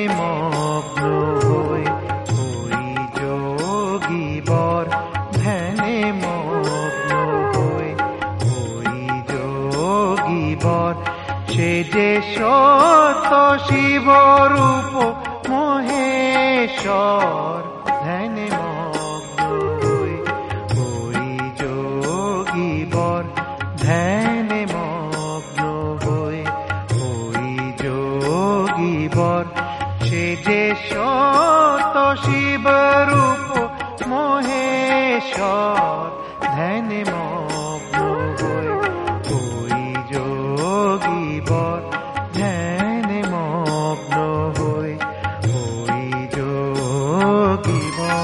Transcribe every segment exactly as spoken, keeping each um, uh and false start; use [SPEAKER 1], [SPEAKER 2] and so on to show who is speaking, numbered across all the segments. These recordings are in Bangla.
[SPEAKER 1] মগ্ন হই হই যোগীবর ধ্যানে মগ্ন হই হই যোগীবর সে যে সত্য শিবরূপ মহেশ্বর ধ্যানে মগ্ন হই হই যোগীবর ধ্যানে মগ্ন হই হই যোগীবর সে যে সত্য শিবরূপ মহেশ্বর ধ্যানে মগ্ন হই হই যোগীবর ধ্যানে মগ্ন হই হই যোগীবর।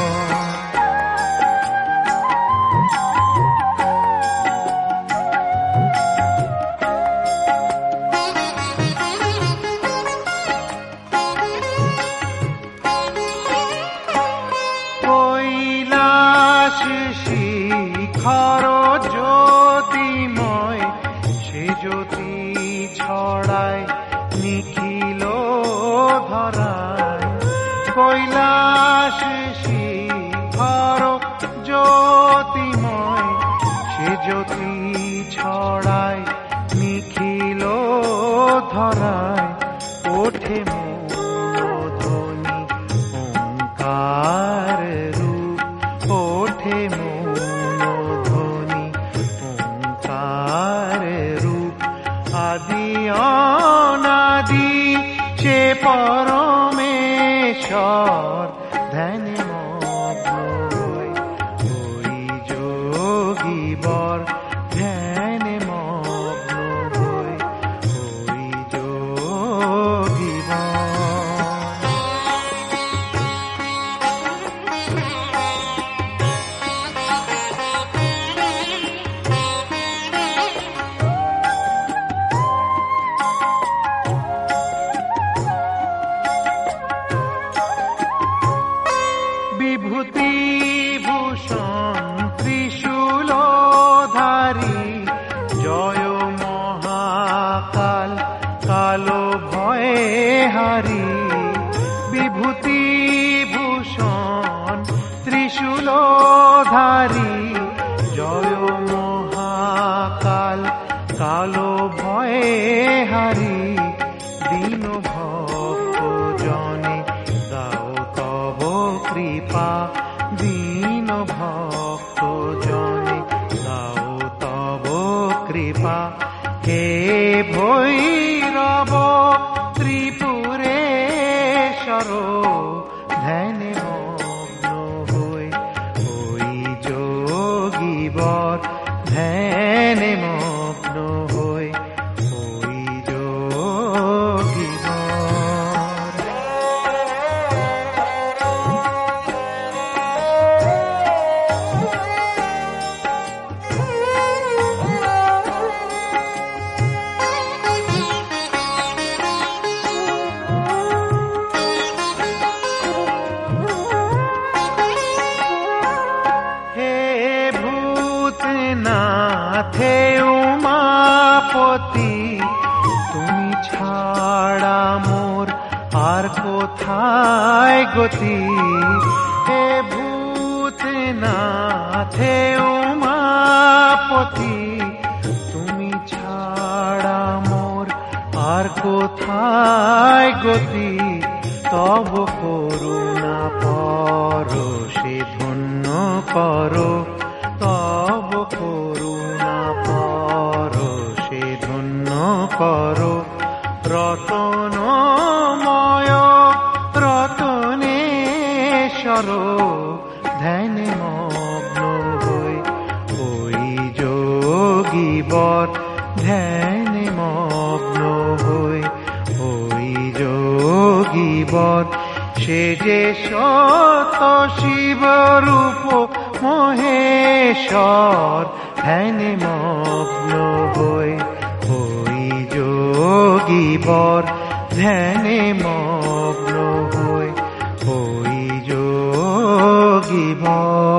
[SPEAKER 1] কৈলাস শিখর জ্যোতিময় সে জ্যোতি ছড়ায় নিখিল ধরায় কৈলাস শিখর জ্যোতিময় সে জ্যোতি ছড়ায় নিখিল ধরায় ওঠে মূলধ্বনি ওঙ্কার রূপ ওঠে মূলধ্বনি ওঙ্কার রূপ আদি অনাদি সে পরমেশ্বর ধ্যানে মগ্ন হই হই যোগীবর ধ্যানে মগ্ন হই হই যোগীবর। বিভূতি ভূষণ ত্রিশূলধারী জয় মহাকাল কালো ভয়ে হারি বিভূতি ভূষণ ত্রিশূলধারী জয় মহাকাল কালো ভয়ে হারি দীন ভক্ত জনে দাও তব কৃপা দীন ভক্ত জনে দাও তব কৃপা হে ভৈরব ত্রিপুরেশ্বর ধ্যানে মগ্ন হই হই যোগীবর ধ্যানে মগ্ন হই হই যোগীবর। নাথে উমাপতি তুমি ছাড়া মোর আর কোথায় গতি হে ভূতনাথে উমাপতি তুমি ছাড়া মোর আর কোথায় গতি তব করুণা পরশে ধন্য করো তব করুণা পরশে ধন্য করো রতনময় রতনেশ্বর ধ্যানে মগ্ন হই হই যোগীবর ধ্যানে মগ্ন হই হই যোগীবর সে যে সত শিবরূপ মহেশ্বর ধ্যানে মগ্ন হই হই যোগীবর ধ্যানে মগ্ন হই হই যোগীবর।